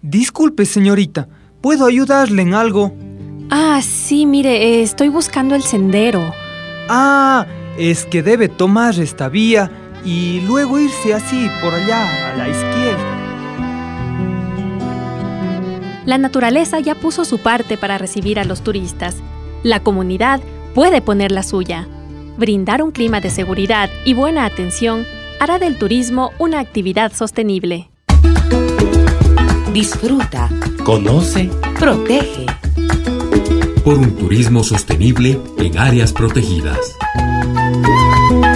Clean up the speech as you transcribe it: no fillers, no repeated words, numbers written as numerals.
Disculpe, señorita, ¿puedo ayudarle en algo? Ah, sí, mire, estoy buscando el sendero. Ah, es que debe tomar esta vía y luego irse así por allá, a la izquierda. La naturaleza ya puso su parte para recibir a los turistas. La comunidad puede poner la suya. Brindar un clima de seguridad y buena atención hará del turismo una actividad sostenible. Disfruta, conoce, protege. Por un turismo sostenible en áreas protegidas.